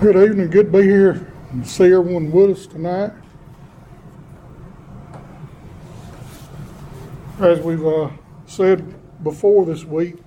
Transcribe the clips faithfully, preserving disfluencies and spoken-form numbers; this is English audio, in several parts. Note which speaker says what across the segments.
Speaker 1: Good evening. Good to be here and see everyone with us tonight. As we've uh, said before this week,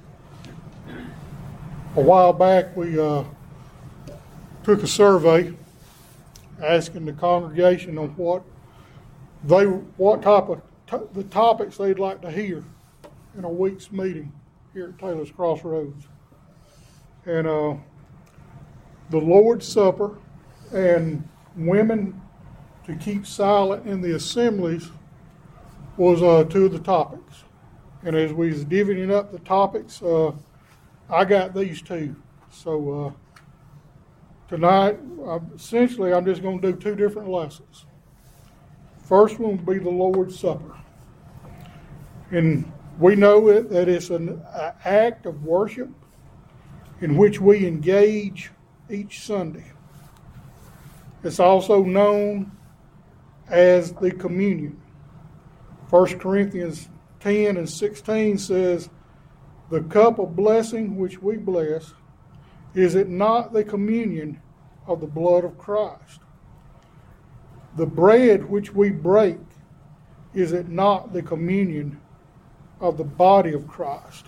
Speaker 1: a while back we uh, took a survey asking the congregation on what they what type of t- the topics they'd like to hear in a week's meeting here at Taylor's Crossroads, and uh, the Lord's Supper and women to keep silent in the assemblies was uh, two of the topics. And as we was divvying up the topics, uh, I got these two. So uh, tonight, uh, essentially, I'm just going to do two different lessons. First one will be the Lord's Supper. And we know it, that it's an uh, act of worship in which we engage each Sunday. It's also known as the communion. First Corinthians ten and sixteen says, "The cup of blessing which we bless, is it not the communion of the blood of Christ? The bread which we break, is it not the communion of the body of Christ?"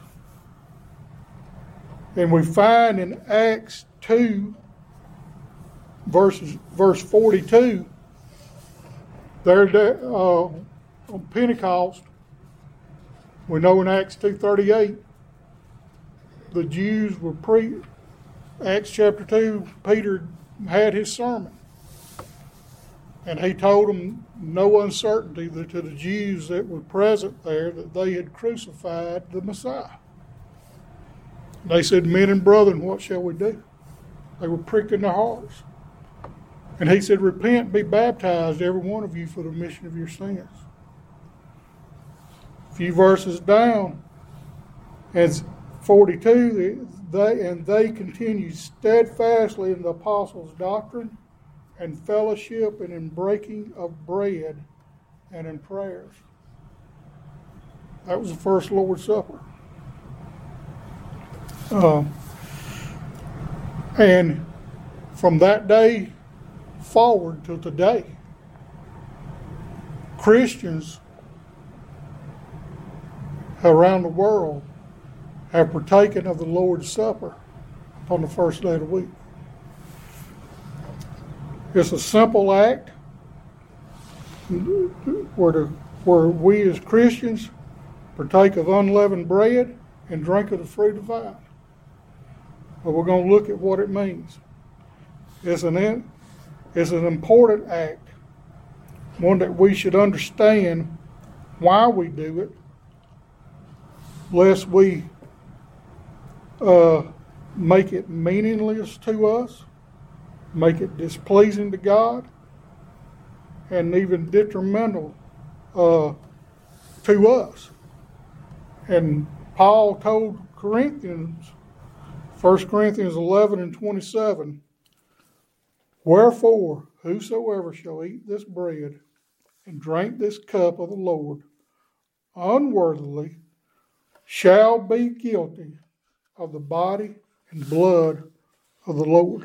Speaker 1: And we find in Acts two, verses, verse forty-two, there uh, on Pentecost, we know in Acts two thirty-eight, the Jews were pre, Acts chapter two, Peter had his sermon. And he told them no uncertainty that to the Jews that were present there that they had crucified the Messiah. They said, "Men and brethren, what shall we do?" They were pricked in their hearts. And he said, "Repent, be baptized, every one of you, for the remission of your sins." A few verses down, as forty-two, they and they continued steadfastly in the apostles' doctrine and fellowship and in breaking of bread and in prayers. That was the first Lord's Supper. Uh, and from that day forward till today, Christians around the world have partaken of the Lord's Supper on the first day of the week. It's a simple act where, the, where we as Christians partake of unleavened bread and drink of the fruit of vine. But we're going to look at what it means. It's an, it's an important act, one that we should understand why we do it, lest we uh, make it meaningless to us, make it displeasing to God, and even detrimental uh, to us. And Paul told Corinthians, First Corinthians eleven and twenty-seven, "Wherefore, whosoever shall eat this bread and drink this cup of the Lord unworthily shall be guilty of the body and blood of the Lord."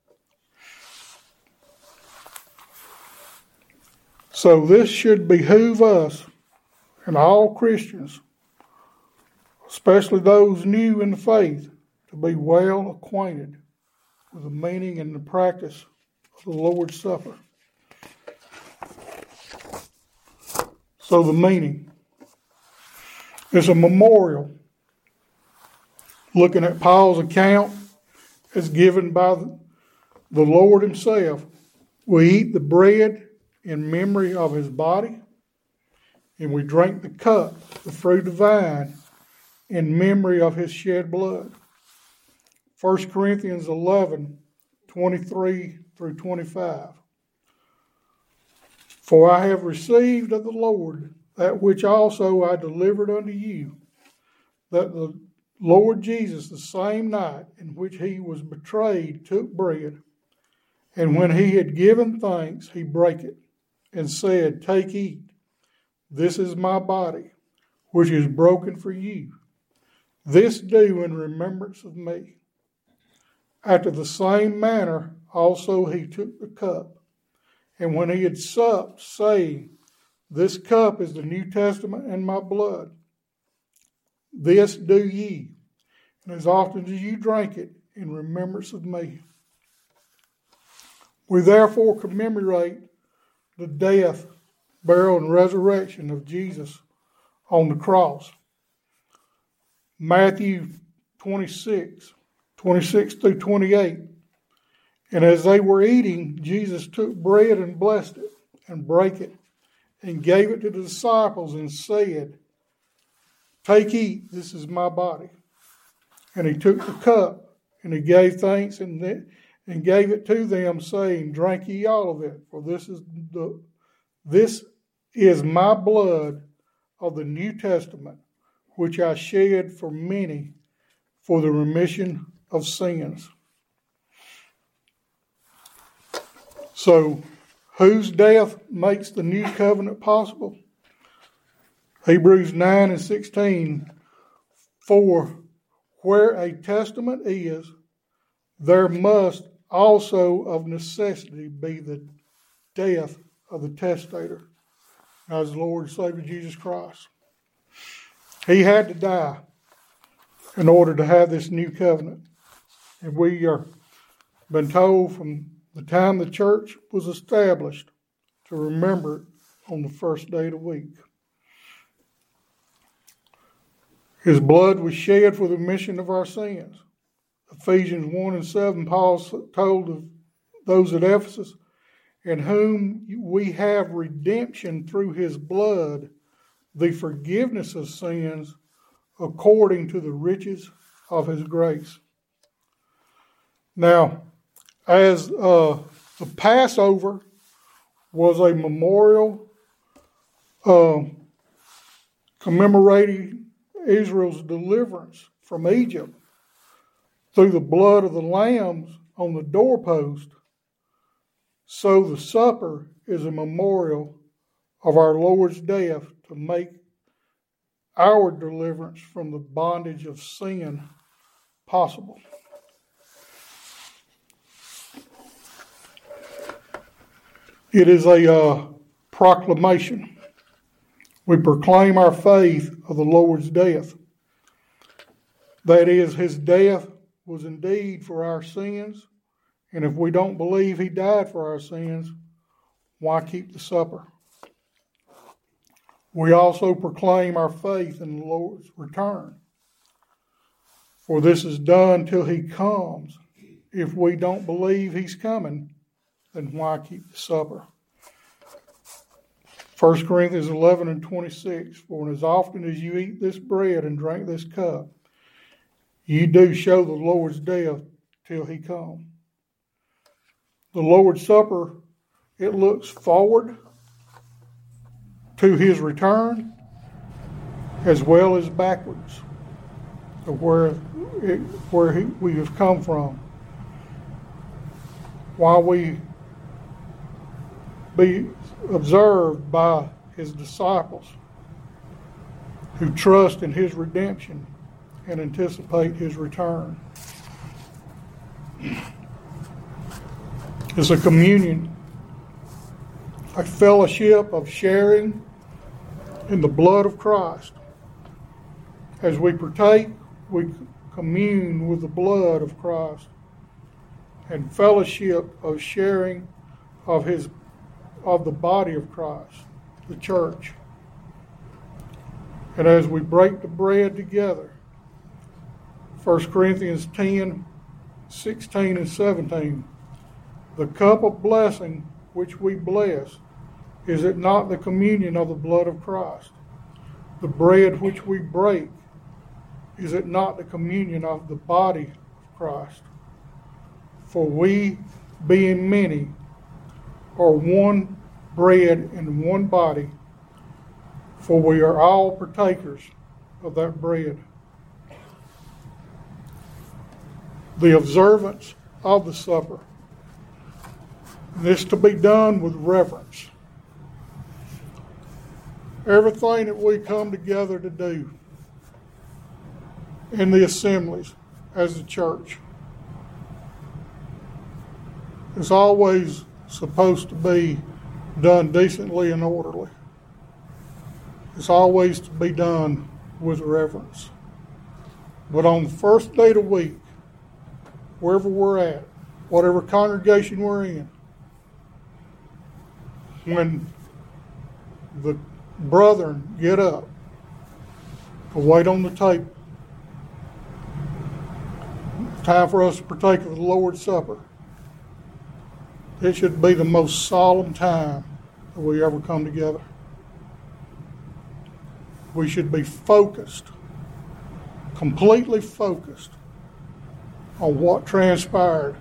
Speaker 1: So this should behoove us and all Christians, especially those new in the faith, to be well acquainted with the meaning and the practice of the Lord's Supper. So the meaning is a memorial, looking at Paul's account as given by the Lord himself. We eat the bread in memory of his body, and we drink the cup, the fruit of the vine, in memory of his shed blood. First Corinthians eleven, twenty-three through twenty-five. "For I have received of the Lord that which also I delivered unto you, that the Lord Jesus, the same night in which he was betrayed, took bread, and when he had given thanks, he brake it, and said, Take, eat, this is my body, which is broken for you. This do in remembrance of me. After the same manner also he took the cup. And when he had supped, saying, This cup is the New Testament in my blood. This do ye, and as often as you drink it, in remembrance of me. We therefore commemorate the death, burial, and resurrection of Jesus on the cross. Matthew twenty-six, twenty-six through twenty-eight. And as they were eating, Jesus took bread and blessed it, and brake it, and gave it to the disciples, and said, Take, eat, this is my body. And he took the cup, and he gave thanks, and, and gave it to them, saying, Drink ye all of it, for this is the this is my blood of the New Testament, which I shed for many for the remission of sins. So, whose death makes the new covenant possible? Hebrews nine and sixteen, For where a testament is, there must also of necessity be the death of the testator, as the Lord and Savior Jesus Christ. He had to die in order to have this new covenant. And we are been told from the time the church was established to remember it on the first day of the week. His blood was shed for the remission of our sins. Ephesians one and seven, Paul told of those at Ephesus, in whom we have redemption through his blood, the forgiveness of sins, according to the riches of his grace. Now, as uh, the Passover was a memorial uh, commemorating Israel's deliverance from Egypt through the blood of the lambs on the doorpost, so the supper is a memorial of our Lord's death to make our deliverance from the bondage of sin possible. It is a uh, proclamation. We proclaim our faith of the Lord's death. That is, his death was indeed for our sins. And if we don't believe he died for our sins, why keep the supper? We also proclaim our faith in the Lord's return. For this is done till he comes. If we don't believe he's coming, then why keep the supper? First Corinthians eleven and twenty-six, For as often as you eat this bread and drink this cup, you do show the Lord's death till he come. The Lord's Supper, it looks forward to his return as well as backwards to where, it, where he, we have come from. While we be observed by his disciples who trust in his redemption and anticipate his return. It's a communion, a fellowship of sharing in the blood of Christ. As we partake, we commune with the blood of Christ and fellowship of sharing of his of the body of Christ, the church. And as we break the bread together, First Corinthians ten, sixteen and seventeen, the cup of blessing which we bless, is it not the communion of the blood of Christ? The bread which we break, is it not the communion of the body of Christ? For we, being many, are one bread and one body, for we are all partakers of that bread. The observance of the supper, this to be done with reverence. Everything that we come together to do in the assemblies as a church, It's always supposed to be done decently and orderly. It's always to be done with reverence. But on the first day of the week, wherever we're at, whatever congregation we're in, when the brethren get up to wait on the table, time for us to partake of the Lord's Supper, it should be the most solemn time that we ever come together. We should be focused, completely focused on what transpired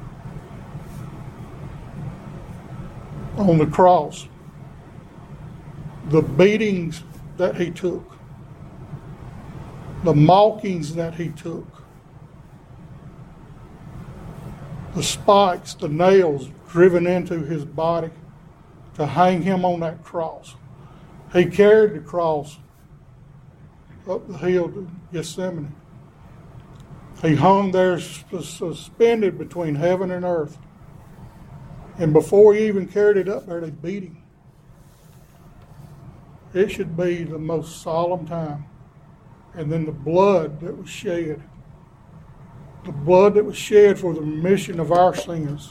Speaker 1: on the cross, the beatings that he took, the mockings that he took, the spikes, the nails driven into his body to hang him on that cross. He carried the cross up the hill to Gethsemane. He hung there suspended between heaven and earth. And before he even carried it up there, they beat him. It should be the most solemn time. And then the blood that was shed, the blood that was shed for the remission of our sins.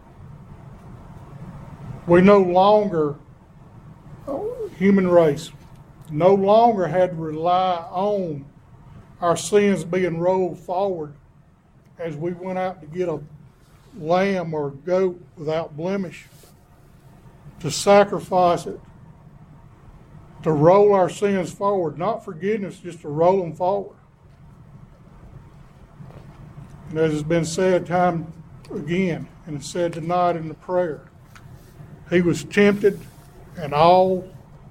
Speaker 1: We no longer, human race, no longer had to rely on our sins being rolled forward as we went out to get a lamb or a goat without blemish, to sacrifice it, to roll our sins forward, not forgiveness, just to roll them forward. And as has been said time again, and it's said tonight in the prayer, he was tempted in all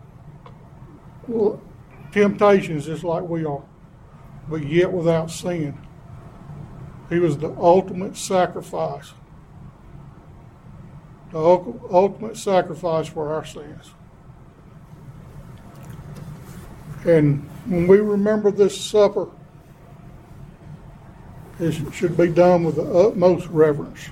Speaker 1: temptations just like we are, but yet without sin. He was the ultimate sacrifice, the ultimate sacrifice for our sins. And when we remember this supper, it should be done with the utmost reverence.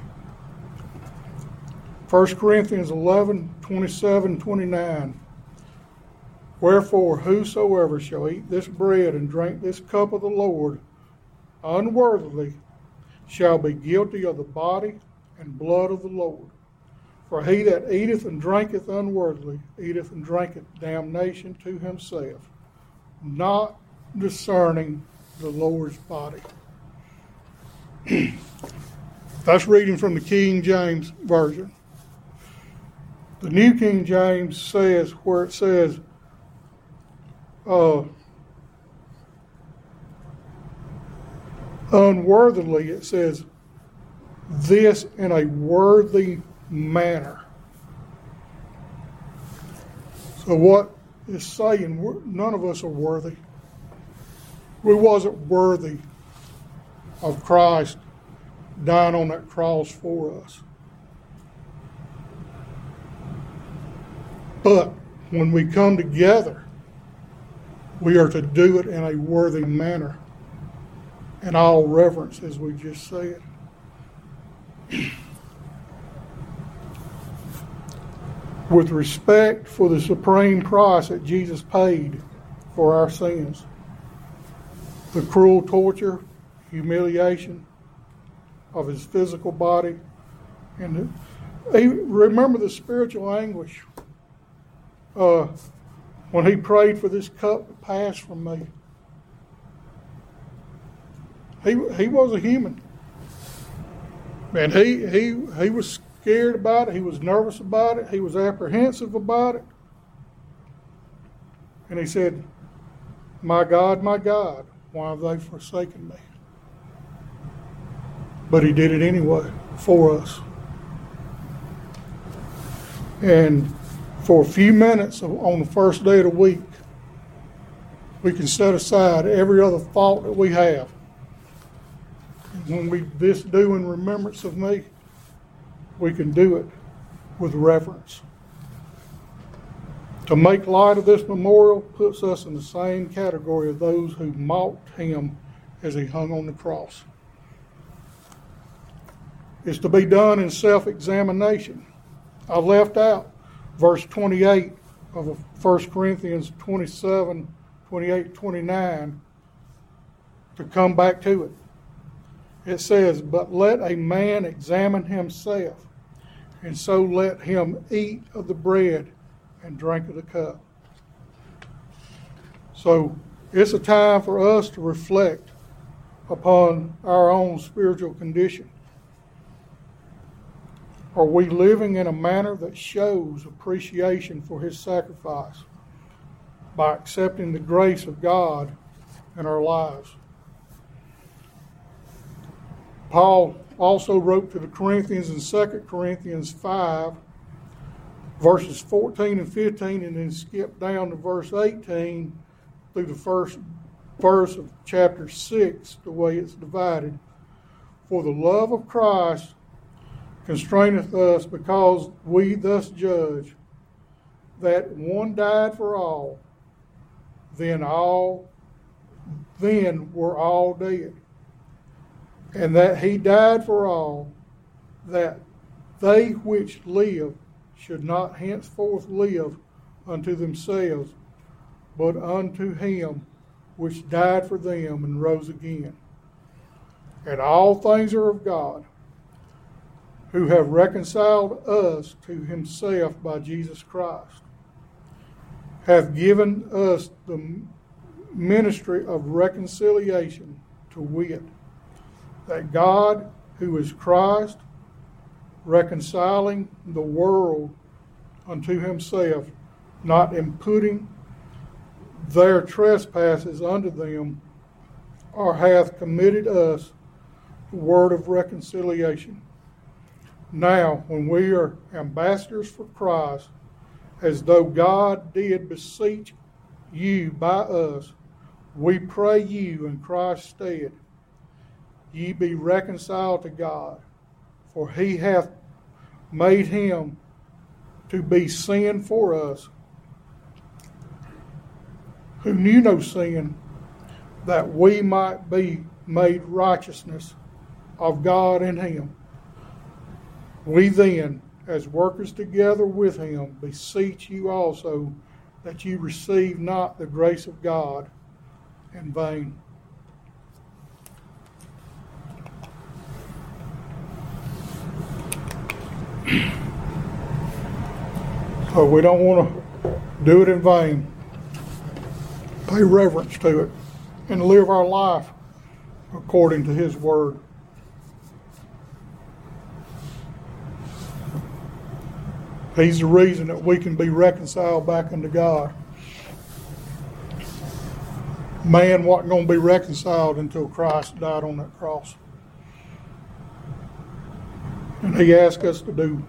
Speaker 1: First Corinthians eleven, twenty-seven, twenty-nine. Wherefore, whosoever shall eat this bread and drink this cup of the Lord unworthily shall be guilty of the body and blood of the Lord. For he that eateth and drinketh unworthily eateth and drinketh damnation to himself, not discerning the Lord's body. That's reading from the King James Version. The New King James says, where it says, uh, unworthily, it says, this in a worthy manner. So what it's saying, we're, none of us are worthy. We wasn't worthy of Christ dying on that cross for us. But when we come together, we are to do it in a worthy manner, in all reverence, as we just said. With respect for the supreme price that Jesus paid for our sins, the cruel torture, humiliation of his physical body, and the, remember the spiritual anguish uh, when he prayed for this cup to pass from me. He he was a human, and he he he was scared about it. He was nervous about it. He was apprehensive about it, and he said, "My God, my God, why have they forsaken me?" But he did it anyway for us. And for a few minutes on the first day of the week, we can set aside every other thought that we have. And when we this do in remembrance of me, we can do it with reverence. To make light of this memorial puts us in the same category of those who mocked him as he hung on the cross. is to be done in self-examination. I left out verse twenty-eight of First Corinthians twenty-seven, twenty-eight, twenty-nine to come back to it. It says, "But let a man examine himself, and so let him eat of the bread and drink of the cup." So it's a time for us to reflect upon our own spiritual condition. Are we living in a manner that shows appreciation for his sacrifice by accepting the grace of God in our lives? Paul also wrote to the Corinthians in Second Corinthians five, verses fourteen and fifteen, and then skip down to verse eighteen through the first verse of chapter six, the way it's divided. "For the love of Christ constraineth us, because we thus judge, that one died for all, then all then were all dead. And that he died for all, that they which live should not henceforth live unto themselves, but unto him which died for them and rose again. And all things are of God, who have reconciled us to himself by Jesus Christ, hath given us the ministry of reconciliation, to wit, that God, who is Christ, reconciling the world unto himself, not imputing their trespasses unto them, or hath committed us the word of reconciliation. Now, when we are ambassadors for Christ, as though God did beseech you by us, we pray you in Christ's stead, ye be reconciled to God. For he hath made him to be sin for us, who knew no sin, that we might be made righteousness of God in him. We then, as workers together with him, beseech you also that you receive not the grace of God in vain." So we don't want to do it in vain. Pay reverence to it and live our life according to his word. He's the reason that we can be reconciled back unto God. Man wasn't going to be reconciled until Christ died on that cross. And he asked us to do,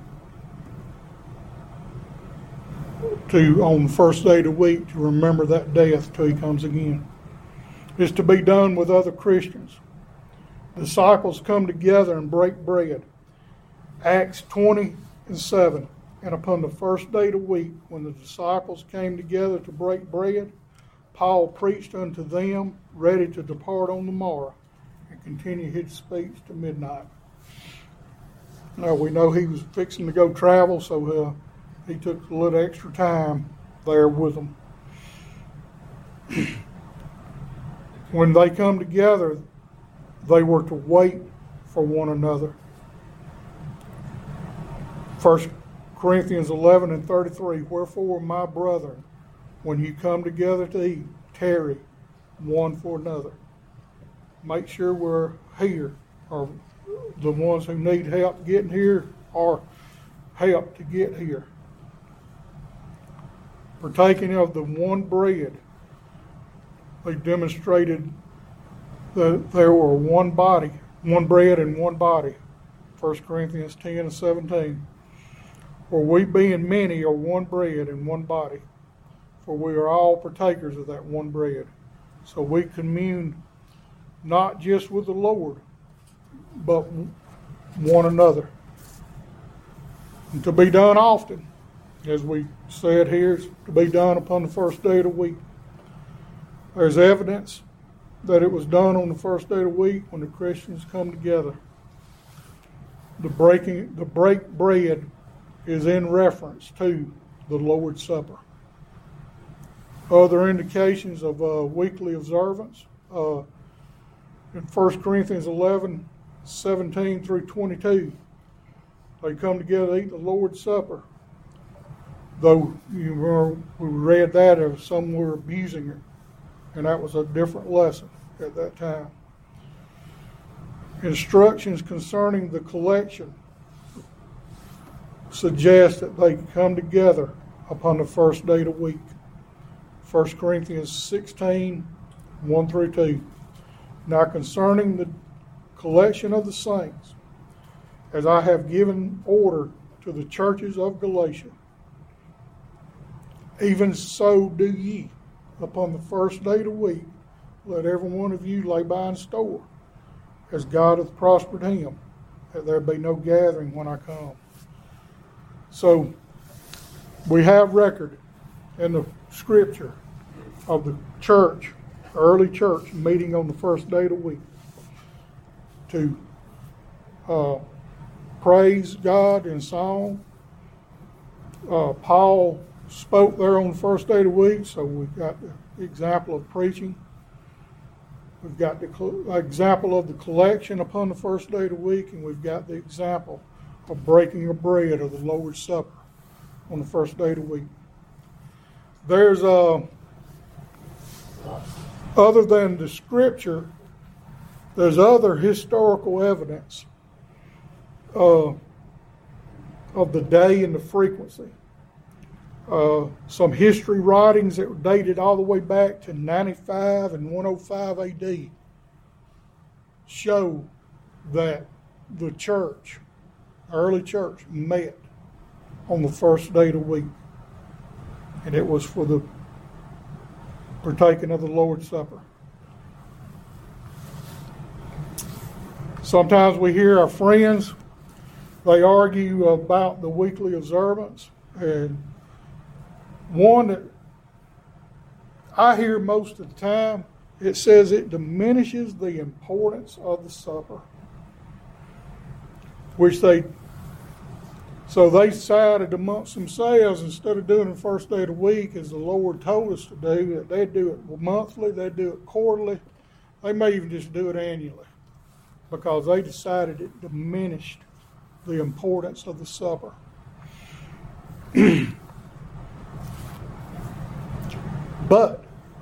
Speaker 1: to on the first day of the week, to remember that death till he comes again. It's to be done with other Christians. Disciples come together and break bread. Acts twenty and seven. "And upon the first day of the week, when the disciples came together to break bread, Paul preached unto them, ready to depart on the morrow, and continue his speech to midnight." Now we know he was fixing to go travel, so uh, he took a little extra time there with them. When they come together, they were to wait for one another. First Corinthians eleven and thirty-three, "Wherefore, my brethren, when you come together to eat, tarry one for another." Make sure we're here, or the ones who need help getting here are help to get here. Partaking of the one bread, they demonstrated that there were one body, one bread and one body. First Corinthians ten and seventeen. "For we being many are one bread and one body, for we are all partakers of that one bread. So we commune not just with the Lord, but one another." And to be done often, as we said here, is to be done upon the first day of the week. There's evidence that it was done on the first day of the week when the Christians come together. the breaking, the break bread is in reference to the Lord's Supper. Other indications of uh, weekly observance, uh, in First Corinthians eleven, seventeen through twenty-two, they come together to eat the Lord's Supper. Though you remember, we read that as some were abusing it, and that was a different lesson at that time. Instructions concerning the collection suggest that they come together upon the first day of the week. First Corinthians sixteen, one through two. Now concerning the collection of the saints, as I have given order to the churches of Galatia, even so do ye. Upon the first day of the week, let every one of you lay by in store, as God hath prospered him, that there be no gathering when I come. So, we have record in the scripture of the church, early church, meeting on the first day of the week to uh, praise God in song. Uh, Paul spoke there on the first day of the week, so we've got the example of preaching. We've got the cl- example of the collection upon the first day of the week, and we've got the example of breaking of bread or the Lord's Supper on the first day of the week. There's, uh, other than the scripture, there's other historical evidence uh, of the day and the frequency. Uh, some history writings that were dated all the way back to ninety-five and one oh five A D show that the church, early church, met on the first day of the week. And it was for the partaking of the Lord's Supper. Sometimes we hear our friends, they argue about the weekly observance, and one that I hear most of the time, it says it diminishes the importance of the supper. Which they, so they decided amongst themselves, instead of doing the first day of the week as the Lord told us to do, that they'd do it monthly, they'd do it quarterly, they may even just do it annually, because they decided it diminished the importance of the supper. But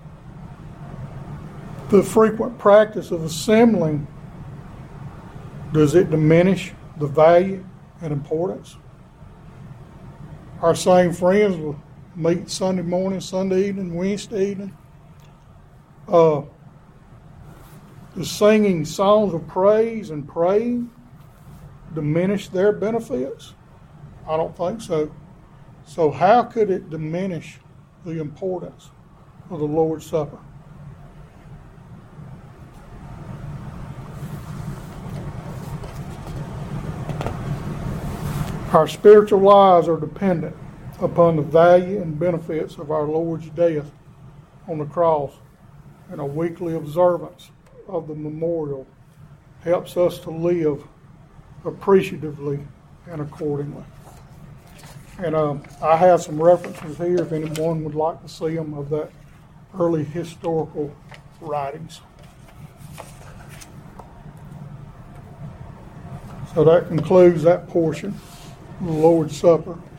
Speaker 1: the frequent practice of assembling, does it diminish the value and importance? Our same friends will meet Sunday morning, Sunday evening, Wednesday evening. Uh, the singing songs of praise and praying diminish their benefits? I don't think so. So how could it diminish the importance of the Lord's Supper? Our spiritual lives are dependent upon the value and benefits of our Lord's death on the cross, and a weekly observance of the memorial helps us to live appreciatively and accordingly. And um, I have some references here if anyone would like to see them of that early historical writings. So that concludes that portion of the Lord's Supper.